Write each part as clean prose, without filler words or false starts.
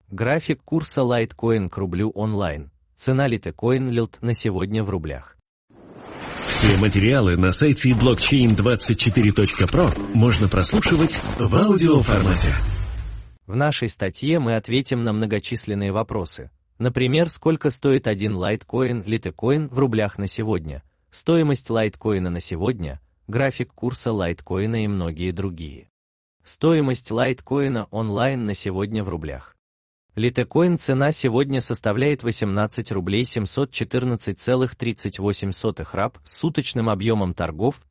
График курса Litecoin к рублю онлайн. Цена Litecoin LILT на сегодня в рублях. Все материалы на сайте blockchain24.pro можно прослушивать в аудиоформате. В нашей статье мы ответим на многочисленные вопросы. Например, сколько стоит один Litecoin в рублях на сегодня, стоимость Litecoin на сегодня, график курса Litecoin и многие другие. Стоимость Litecoin онлайн на сегодня в рублях. Litecoin цена сегодня составляет 18 рублей 714,38 раб с суточным объемом торгов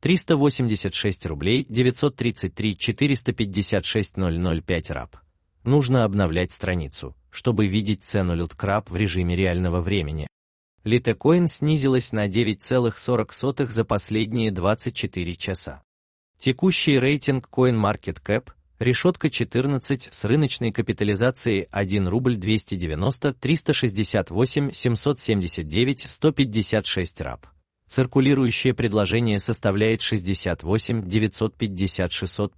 386 рублей 933 456 005 раб. Нужно обновлять страницу, чтобы видеть цену LILT в режиме реального времени. Litecoin снизилась на 9,40 за последние 24 часа. Текущий рейтинг CoinMarketCap решетка 14 с рыночной капитализацией 1 рубль 290 368 779 156 раб. Циркулирующее предложение составляет 68 950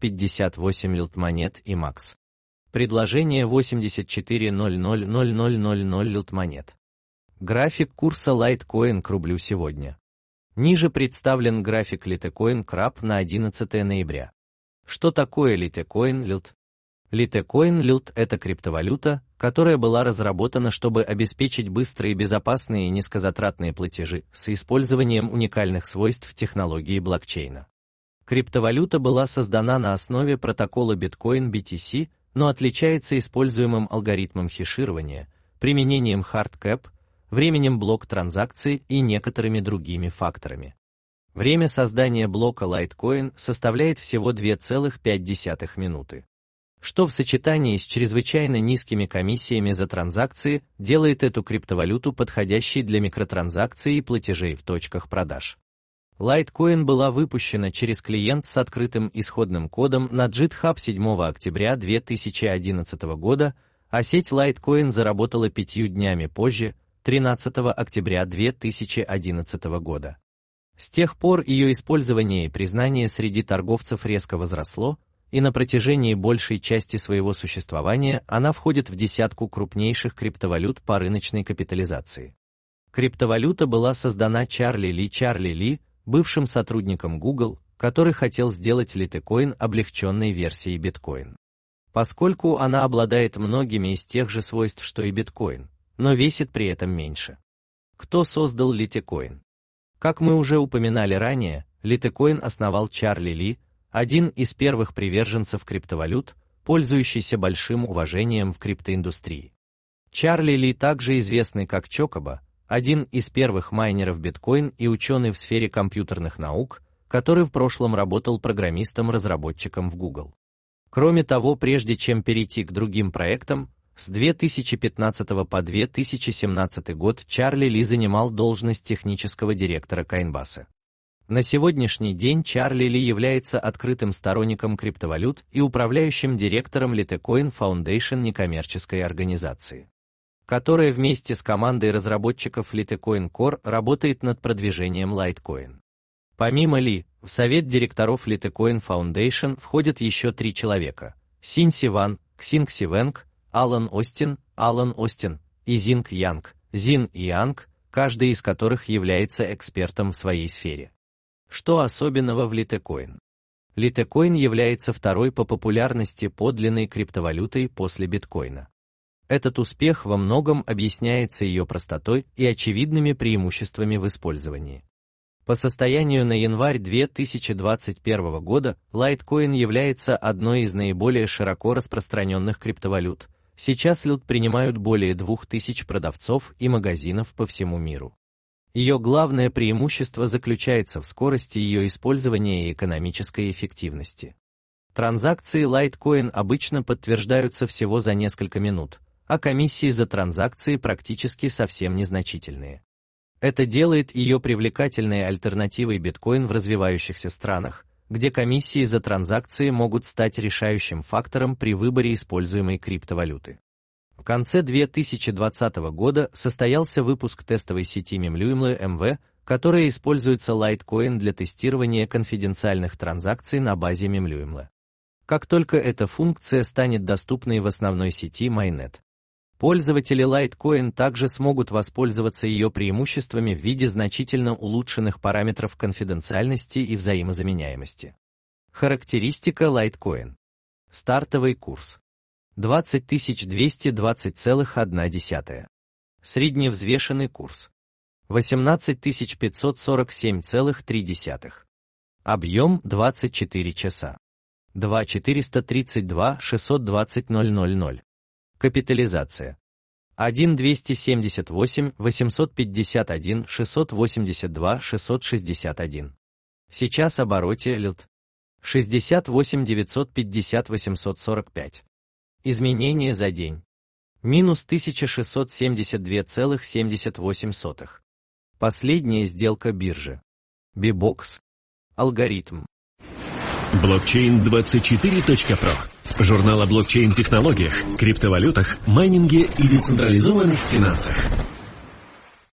658 LILT монет и макс. Предложение 84 000 LILT монет. График курса Litecoin к рублю сегодня. Ниже представлен график Litecoin краб на 11 ноября. Что такое Litecoin LILT? Litecoin LILT – это криптовалюта, которая была разработана, чтобы обеспечить быстрые, безопасные и низкозатратные платежи с использованием уникальных свойств технологии блокчейна. Криптовалюта была создана на основе протокола Bitcoin BTC, но отличается используемым алгоритмом хеширования, применением hardcap, временем блок-транзакций и некоторыми другими факторами. Время создания блока Litecoin составляет всего 2,5 минуты. Что в сочетании с чрезвычайно низкими комиссиями за транзакции делает эту криптовалюту подходящей для микротранзакций и платежей в точках продаж. Litecoin была выпущена через клиент с открытым исходным кодом на GitHub 7 октября 2011 года, а сеть Litecoin заработала 5 днями позже, 13 октября 2011 года. С тех пор ее использование и признание среди торговцев резко возросло, и на протяжении большей части своего существования она входит в десятку крупнейших криптовалют по рыночной капитализации. Криптовалюта была создана Чарли Ли, бывшим сотрудником Google, который хотел сделать Litecoin облегченной версией биткоин. Поскольку она обладает многими из тех же свойств, что и биткоин, но весит при этом меньше. Кто создал Litecoin? Как мы уже упоминали ранее, Litecoin основал Чарли Ли, один из первых приверженцев криптовалют, пользующийся большим уважением в криптоиндустрии. Чарли Ли, также известный как Чокоба, один из первых майнеров биткоин и ученый в сфере компьютерных наук, который в прошлом работал программистом-разработчиком в Google. Кроме того, прежде чем перейти к другим проектам, с 2015 по 2017 год Чарли Ли занимал должность технического директора Coinbase. На сегодняшний день Чарли Ли является открытым сторонником криптовалют и управляющим директором Litecoin Foundation некоммерческой организации, которая вместе с командой разработчиков Litecoin Core работает над продвижением Litecoin. Помимо Ли, в совет директоров Litecoin Foundation входят еще 3 человека: Синси Ван, Ксинг Вэнг, Алан Остин и Зинг Янг, каждый из которых является экспертом в своей сфере. Что особенного в Litecoin? Litecoin является второй по популярности подлинной криптовалютой после биткоина. Этот успех во многом объясняется ее простотой и очевидными преимуществами в использовании. По состоянию на январь 2021 года Litecoin является одной из наиболее широко распространенных криптовалют. Сейчас LILT принимают более 2000 продавцов и магазинов по всему миру. Ее главное преимущество заключается в скорости ее использования и экономической эффективности. Транзакции Litecoin обычно подтверждаются всего за несколько минут, а комиссии за транзакции практически совсем незначительные. Это делает ее привлекательной альтернативой биткоин в развивающихся странах, где комиссии за транзакции могут стать решающим фактором при выборе используемой криптовалюты. В конце 2020 года состоялся выпуск тестовой сети Memluimle МВ, которая используется Litecoin для тестирования конфиденциальных транзакций на базе Memluimle. Как только эта функция станет доступной в основной сети Mainnet, Пользователи Litecoin также смогут воспользоваться ее преимуществами в виде значительно улучшенных параметров конфиденциальности и взаимозаменяемости. Характеристика Litecoin. Стартовый курс 20 220,1. Средневзвешенный курс 18 547,3. Объем 24 часа. 2 432 620 000. Капитализация 1 278 851 682 661. Сейчас обороте ЛТ 68 950 845. Изменения за день. Минус 1672,78. Последняя сделка биржи. Bbox. Алгоритм. Blockchain24.pro. Журнал о блокчейн-технологиях, криптовалютах, майнинге и децентрализованных финансах.